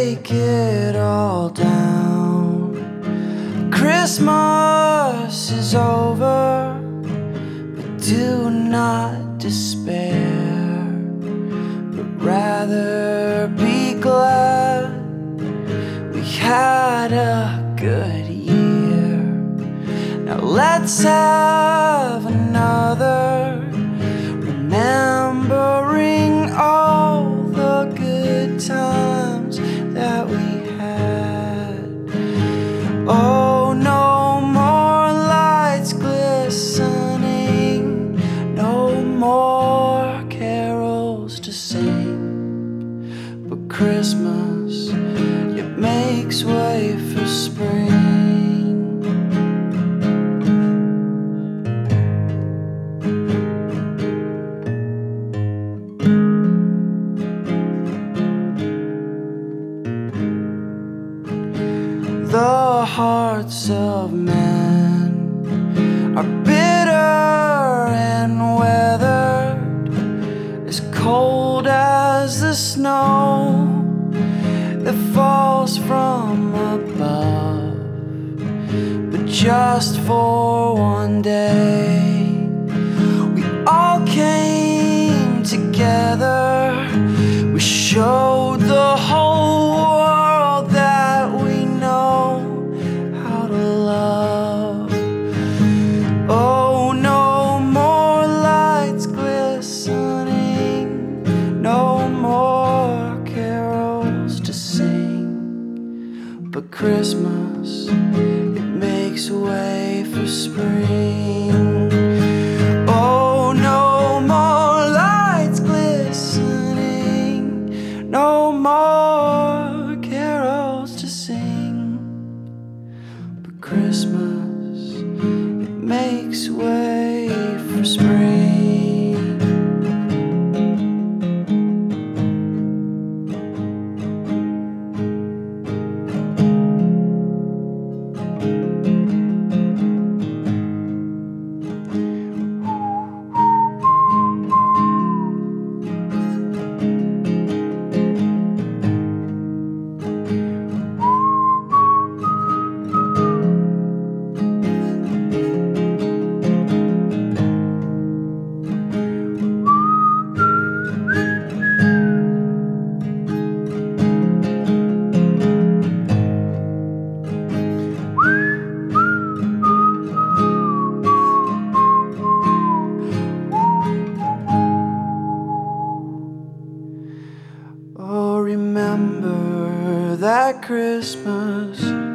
take it all down. Christmas is over, but do not despair, but rather be glad we had a good year. Now let's have another, remembering all the good times that we had. Oh, no more lights glistening, no more carols to sing, but Christmas, it makes way for spring. The hearts of men are bitter and weathered, as cold as the snow that falls from above. But just for one day, we all came together. We showed the whole world that we know how to love. Oh, no more lights glistening, no more carols to sing, but Christmas, it makes way for spring. Oh, no more lights glistening, no more carols to sing, but Christmas, it makes way for spring. Oh, remember that Christmas